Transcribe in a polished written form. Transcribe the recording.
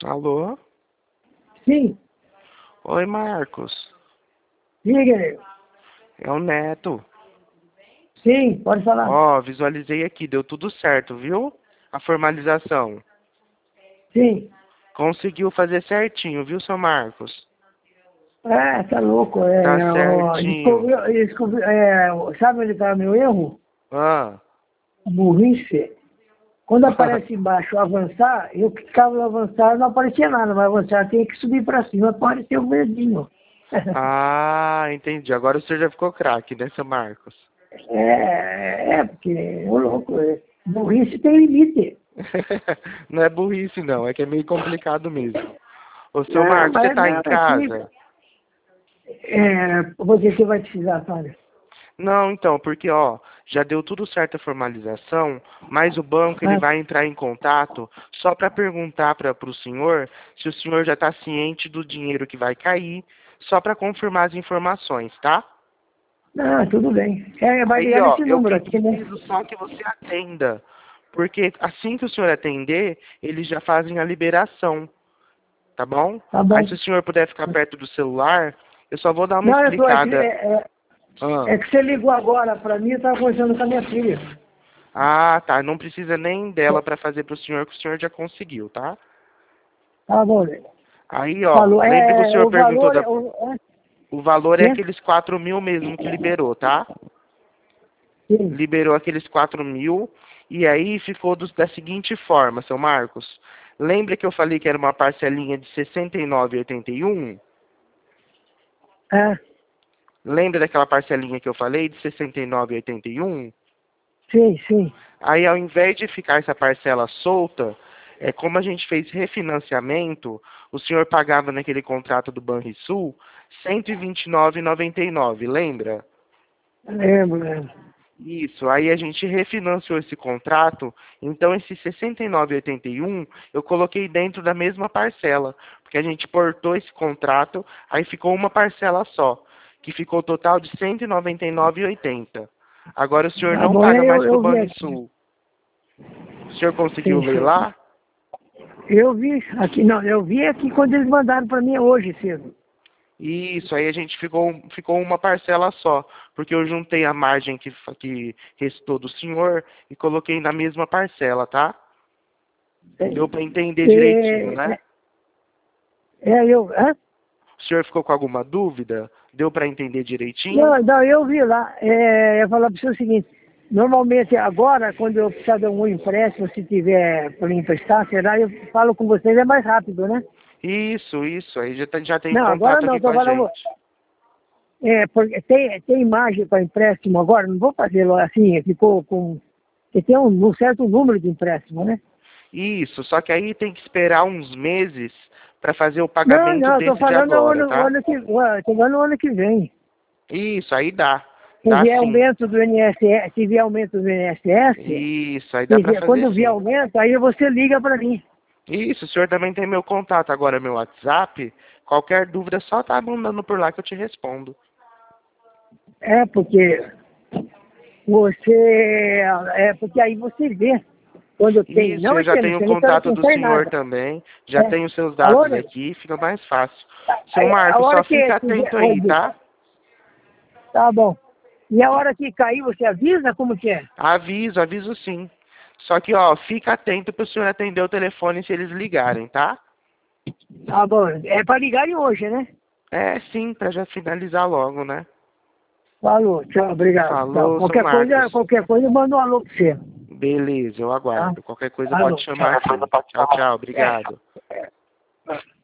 Alô? Sim, Oi, Marcos. diga. É o Neto. Sim, pode falar. Ó, visualizei aqui, deu tudo certo, viu? A formalização. Sim. Conseguiu fazer certinho, viu, seu Marcos? É, tá louco. Tá certinho. Sabe onde está meu erro? Ah. Burrice. Quando aparece embaixo avançar, eu clicava no avançar, não aparecia nada, mas avançar tem que subir para cima, apareceu o verdinho. Ah, entendi. Agora o senhor já ficou craque, né, seu Marcos? Porque, ô louco, burrice tem limite. Não é burrice, não. É que é meio complicado mesmo. Ô, seu Não, Marcos, você mas tá em não, casa? você vai precisar, Fábio. Não, então, porque, ó, já deu tudo certo a formalização, mas o banco ele Ah, vai entrar em contato só para perguntar para o senhor se o senhor já está ciente do dinheiro que vai cair, só para confirmar as informações, tá? não, tudo bem. Vai Aí, ligar ó, nesse eu número aqui, né? preciso só que você atenda, porque assim que o senhor atender, eles já fazem a liberação, tá bom? Tá Aí, bom. se o senhor puder ficar perto do celular, eu só vou dar uma Não, eu tô aqui. explicada. Ah. É que você ligou agora para mim, eu estava conversando com a minha filha. Ah, tá. Não precisa nem dela para fazer para o senhor, que o senhor já conseguiu, tá? Tá bom. Aí, ó, Falou. lembra que o senhor O perguntou valor. da... O valor é Quê? aqueles 4.000 mesmo que liberou, tá? Sim. Liberou aqueles 4.000 e aí ficou da seguinte forma, seu Marcos. Lembra que eu falei que era uma parcelinha de R$ 69,81? É, Lembra daquela parcelinha que eu falei de R$ 69,81? sim, sim. Aí, ao invés de ficar essa parcela solta, como a gente fez refinanciamento, o senhor pagava naquele contrato do Banrisul R$ 129,99, lembra? Lembro. Isso, aí a gente refinanciou esse contrato, então esse 69,81 eu coloquei dentro da mesma parcela, porque a gente portou esse contrato, aí ficou uma parcela só, que ficou o total de R$ 199,80. Agora o senhor Tá não bom, paga mais para o eu vi aqui. Banrisul. O senhor conseguiu Sim, ler sim. lá? Eu vi aqui, não, eu vi aqui quando eles mandaram para mim hoje cedo. Isso, aí a gente ficou uma parcela só, porque eu juntei a margem que restou do senhor e coloquei na mesma parcela, tá? Deu para entender direitinho, É, né? hã? O senhor ficou com alguma dúvida? Deu para entender direitinho? Não, não, eu vi lá. Eu falar para você o seguinte, normalmente agora, quando eu precisar de algum empréstimo, se tiver para me emprestar, será, eu falo com vocês, é mais rápido, né? Isso, aí já tem Não, agora contato não, aqui com estou a falando. gente. Porque tem imagem para empréstimo agora, não vou fazer assim, ficou com. Porque tem um certo número de empréstimo, né? Isso, só que aí tem que esperar uns meses para fazer o Não, pagamento não, estou desse de falando agora, tá? tô falando o ano que vem. Isso, aí dá. Se Dá vier sim. aumento do INSS, se vier aumento do INSS, Isso, aí dá para fazer quando vier sim. aumento, aí você liga para mim. Isso, o senhor também tem meu contato agora, meu WhatsApp. Qualquer dúvida, só tá mandando por lá que eu te respondo. Porque porque aí você vê quando tem. Isso, Não eu é já que tenho o você não quero contato do pensar em senhor nada. também. Já É. tenho seus Falou, dados né? aqui, fica mais fácil. Seu Aí, a Marcos, hora só que fica tiver. atento aí, tá? Tá bom. E a hora que cair, você avisa como que é? Aviso sim. Só que, ó, fica atento pro senhor atender o telefone se eles ligarem, tá? Tá bom. É para ligarem hoje, né? É, sim, pra já finalizar logo, né? Falou. Tchau, obrigado. Tchau. Falou, seu Marcos. Qualquer coisa, manda um alô pra você. Beleza, eu Tá? aguardo. Qualquer coisa pode Alô. chamar Tchau. aqui. Tchau, tchau, É. obrigado. É.